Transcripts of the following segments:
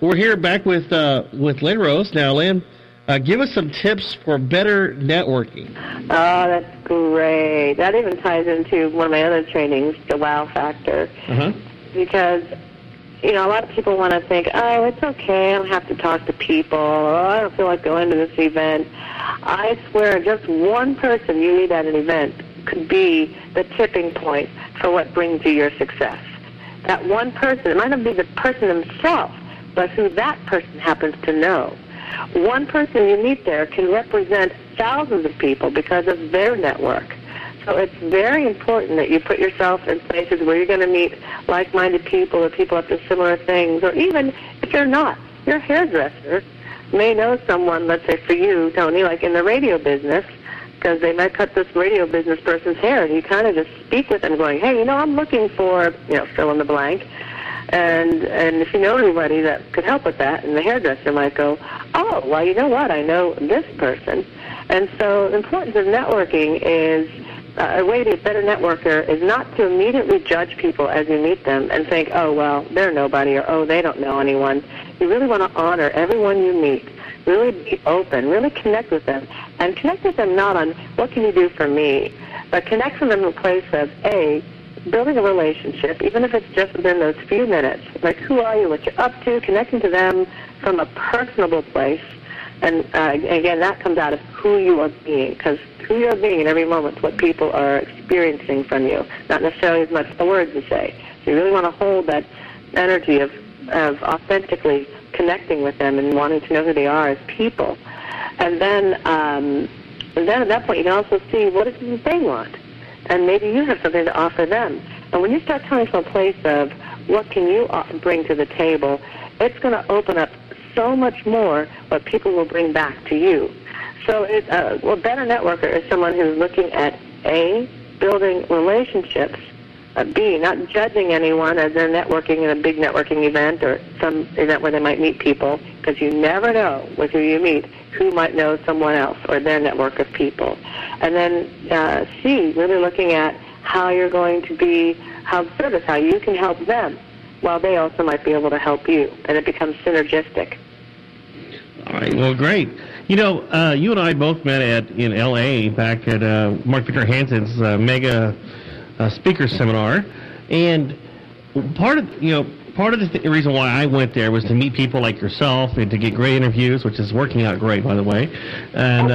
we're here back with Lynn Rose. Now, Lynn, give us some tips for better networking. Oh, that's great. That even ties into one of my other trainings, the wow factor. Because, you know, a lot of people want to think, oh, it's okay, I don't have to talk to people, or I don't feel like going to this event. I swear, just one person you meet at an event could be the tipping point for what brings you your success. That one person, it might not be the person himself, but who that person happens to know. One person you meet there can represent thousands of people because of their network. So it's very important that you put yourself in places where you're going to meet like-minded people or people up to similar things, or even if you're not, your hairdresser may know someone, let's say for you, Tony, like in the radio business, because they might cut this radio business person's hair, and you kind of just speak with them going, hey, you know, I'm looking for, you know, fill in the blank. And if you know anybody that could help with that, and the hairdresser might go, oh, well, you know what, I know this person. And so the importance of networking is, a way to be a better networker is not to immediately judge people as you meet them and think, oh, well, they're nobody, or oh, they don't know anyone. You really want to honor everyone you meet. Really be open, really connect with them, and connect with them not on what can you do for me, but connect with them in a place of, A, building a relationship, even if it's just within those few minutes. Like, who are you, what you're up to, connecting to them from a personable place. And again, that comes out of who you are being, because who you are being in every moment is what people are experiencing from you, not necessarily as much the words you say. So you really want to hold that energy of authentically connecting with them and wanting to know who they are as people. And then at that point, you can also see what it is they want. And maybe you have something to offer them. And when you start telling from a place of what can you bring to the table, it's going to open up so much more what people will bring back to you. So a better networker is someone who's looking at, A, building relationships, B, not judging anyone as they're networking in a big networking event or some event where they might meet people, because you never know with who you meet who might know someone else or their network of people. And then C, really looking at how you're going to be of service, how you can help them while they also might be able to help you, and it becomes synergistic. All right, well, great. You know, you and I both met in L.A. back at Mark Victor Hansen's mega speaker seminar, and part of the reason why I went there was to meet people like yourself and to get great interviews, which is working out great, by the way. And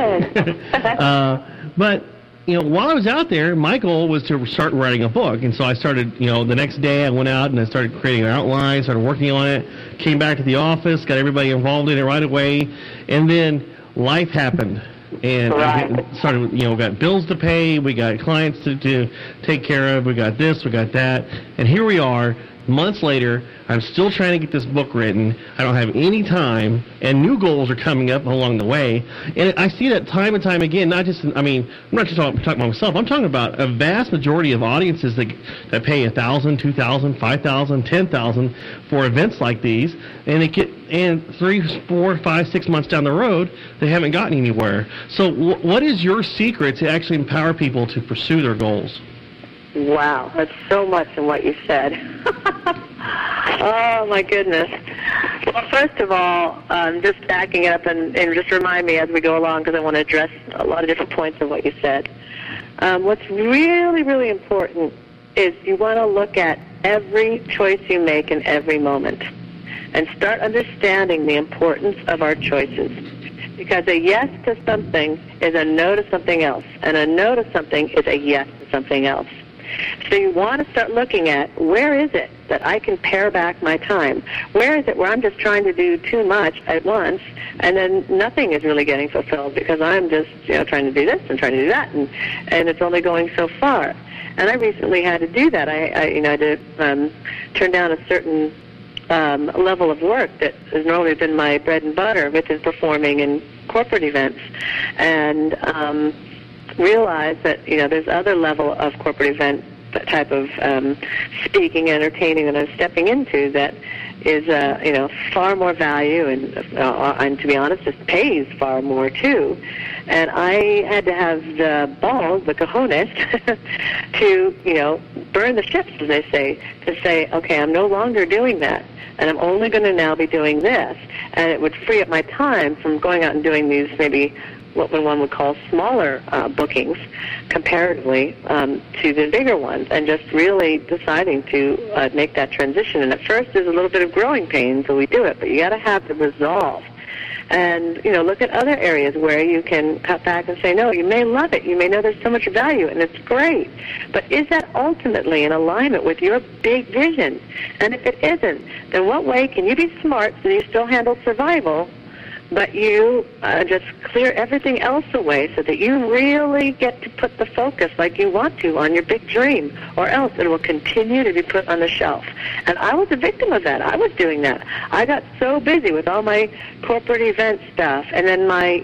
but you know, while I was out there, my goal was to start writing a book, and so I started. You know, the next day I went out and I started creating an outline, started working on it. Came back to the office, got everybody involved in it right away, and then life happened. And started, you know, we got bills to pay, we got clients to take care of, we got this, we got that, and here we are, months later. I'm still trying to get this book written. I don't have any time, and new goals are coming up along the way. And I see that time and time again. Not just, I mean, I'm not just talking about myself. I'm talking about a vast majority of audiences that pay $1,000, $2,000, $5,000, $10,000 for events like these, and they get 3, 4, 5, 6 months down the road, they haven't gotten anywhere. So, what is your secret to actually empower people to pursue their goals? Wow, that's so much in what you said. Oh, my goodness. Well, first of all, just backing up and just remind me as we go along, because I want to address a lot of different points of what you said. What's really, really important is you want to look at every choice you make in every moment and start understanding the importance of our choices. Because a yes to something is a no to something else, and a no to something is a yes to something else. So you want to start looking at, where is it that I can pare back my time? Where is it where I'm just trying to do too much at once, and then nothing is really getting fulfilled because I'm just, you know, trying to do this and trying to do that, and it's only going so far. And I recently had to do that. I had to turn down a certain level of work that has normally been my bread and butter, which is performing in corporate events, and realize that, you know, there's other level of corporate event type of speaking, entertaining that I'm stepping into that is far more value, and to be honest, it pays far more too. And I had to have the balls, the cojones, to burn the ships, as they say, to say, okay, I'm no longer doing that, and I'm only going to now be doing this, and it would free up my time from going out and doing these maybe what one would call smaller bookings comparatively to the bigger ones, and just really deciding to make that transition. And at first there's a little bit of growing pain, so we do it, but you got to have the resolve. And, look at other areas where you can cut back and say, no, you may love it. You may know there's so much value, and it's great. But is that ultimately in alignment with your big vision? And if it isn't, then what way can you be smart so you still handle survival, but you just clear everything else away so that you really get to put the focus like you want to on your big dream, or else it will continue to be put on the shelf. And I was a victim of that. I was doing that. I got so busy with all my corporate event stuff, and then my,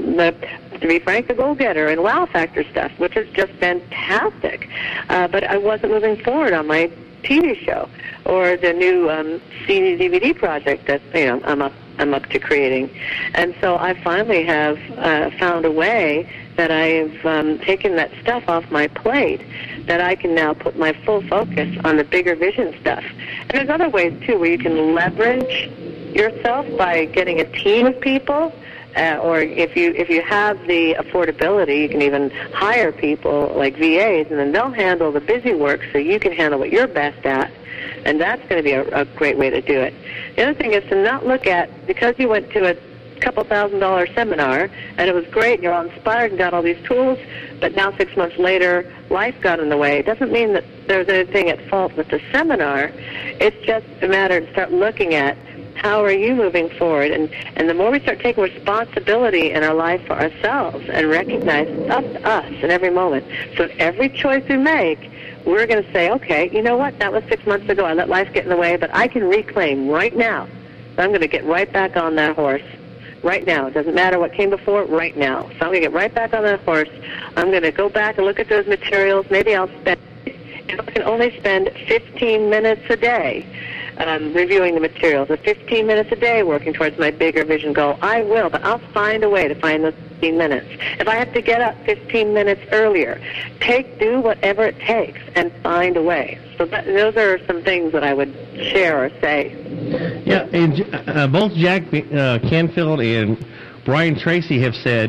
to be frank, the Go-Getter and Wow Factor stuff, which is just fantastic. But I wasn't moving forward on my TV show or the new CD DVD project that I'm up to creating. And so I finally have found a way that I've taken that stuff off my plate, that I can now put my full focus on the bigger vision stuff. And there's other ways too where you can leverage yourself by getting a team of people. Or if you have the affordability, you can even hire people like VAs, and then they'll handle the busy work so you can handle what you're best at. And that's going to be a great way to do it. The other thing is to not look at, because you went to a couple $1,000 seminar, and it was great, and you're all inspired and got all these tools, but now 6 months later, life got in the way. It doesn't mean that there's anything at fault with the seminar. It's just a matter to start looking at, how are you moving forward? And the more we start taking responsibility in our life for ourselves and recognize it's up to us in every moment. So every choice we make, we're going to say, okay, you know what? That was 6 months ago. I let life get in the way, but I can reclaim right now. So I'm going to get right back on that horse right now. It doesn't matter what came before, right now. So I'm going to get right back on that horse. I'm going to go back and look at those materials. Maybe I'll spend, if I can only spend 15 minutes a day reviewing the materials, or 15 minutes a day working towards my bigger vision goal, I will, but I'll find a way to find those 15 minutes. If I have to get up 15 minutes earlier, do whatever it takes and find a way. So those are some things that I would share or say. Yeah, and both Jack Canfield and Brian Tracy have said,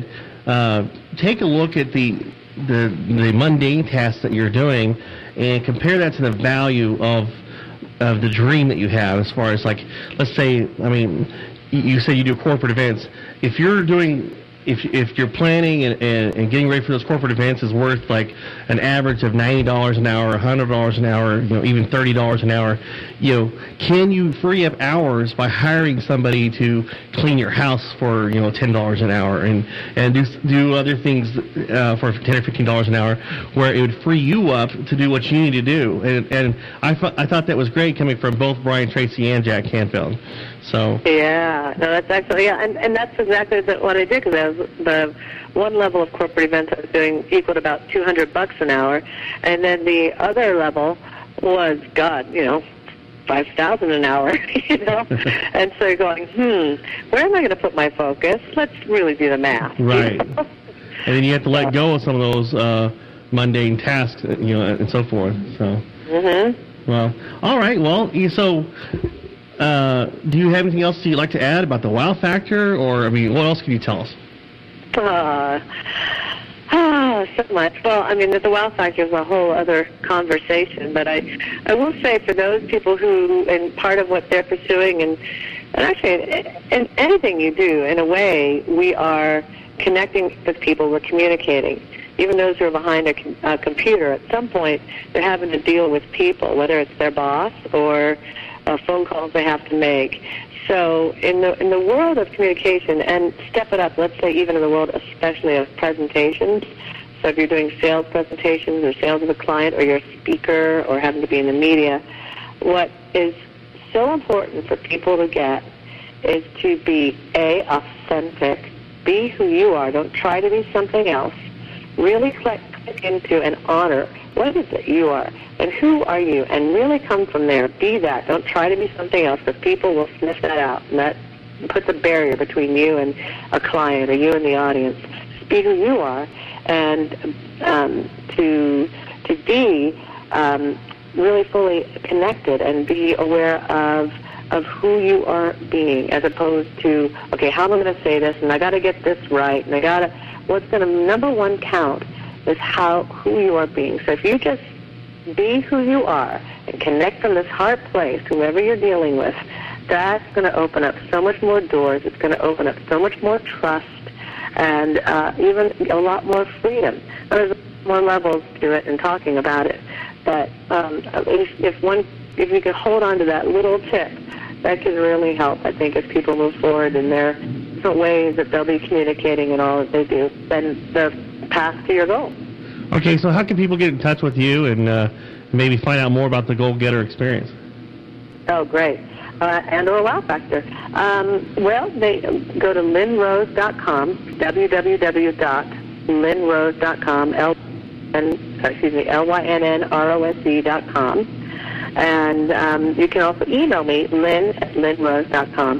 take a look at the mundane tasks that you're doing and compare that to the value of the dream that you have, as far as, like, let's say, you say you do corporate events. If you're planning and getting ready for those corporate events is worth like an average of $90 an hour, $100 an hour, even $30 an hour, can you free up hours by hiring somebody to clean your house for $10 an hour and do other things for $10 or $15 an hour, where it would free you up to do what you need to do? And I thought that was great, coming from both Brian Tracy and Jack Canfield. So yeah, no, that's actually, and that's exactly what I did, because I was the one level of corporate events I was doing equaled about $200 an hour, and then the other level was $5,000 an hour, and so you're going, where am I going to put my focus? Let's really do the math. Right. And then you have to let go of some of those mundane tasks, and so forth. So. Mm-hmm. Well, all right. Well, so. Do you have anything else you'd like to add about the wow factor, or what else can you tell us? So much. Well, the wow factor is a whole other conversation, but I will say, for those people who, and part of what they're pursuing, and actually in anything you do, in a way, we are connecting with people, we're communicating. Even those who are behind a computer, at some point, they're having to deal with people, whether it's their boss or phone calls they have to make. So in the world of communication, and step it up, let's say even in the world especially of presentations, so if you're doing sales presentations or sales of a client, or you're a speaker or happen to be in the media, what is so important for people to get is to be authentic, be who you are, don't try to be something else, really click into and honor what is it you are, and who are you, and really come from there. Be that. Don't try to be something else, because people will sniff that out, and that puts a barrier between you and a client or you and the audience. Just be who you are, and to be really fully connected and be aware of who you are being, as opposed to, okay, how am I going to say this, and I got to get this right, and what's going to number one count is who you are being. So if you just be who you are and connect from this heart place, whoever you're dealing with, that's going to open up so much more doors. It's going to open up so much more trust and even a lot more freedom. There's more levels to it and talking about it. But if you can hold on to that little tip, that can really help, I think, as people move forward in their different ways that they'll be communicating and all that they do, then the path to your goal. Okay, so how can people get in touch with you and maybe find out more about the Goal Getter experience? Oh, great. And or Wow Factor. Well, they go to lynnrose.com, www.lynnrose.com, lynnrose.com. And you can also email me, lynn@lynnrose.com,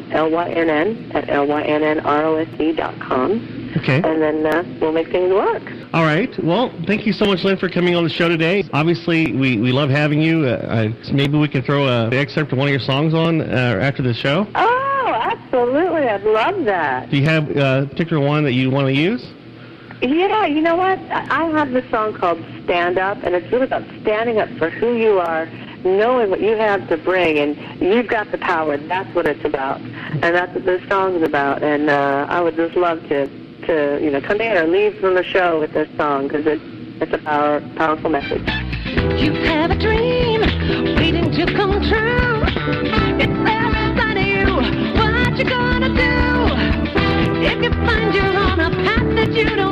lynn@lynnrose.com. Okay. And then we'll make things work. All right. Well, thank you so much, Lynn, for coming on the show today. Obviously, we love having you. Maybe we can throw an excerpt of one of your songs on after the show. Oh, absolutely. I'd love that. Do you have a particular one that you want to use? Yeah, you know what? I have this song called Stand Up, and it's really about standing up for who you are, knowing what you have to bring, and you've got the power. That's what it's about, and that's what this song is about. And I would just love to come in or leave from the show with this song, because it's a powerful message. You have a dream waiting to come true. It's there inside of you. What you gonna do if you find you're on a path that you don't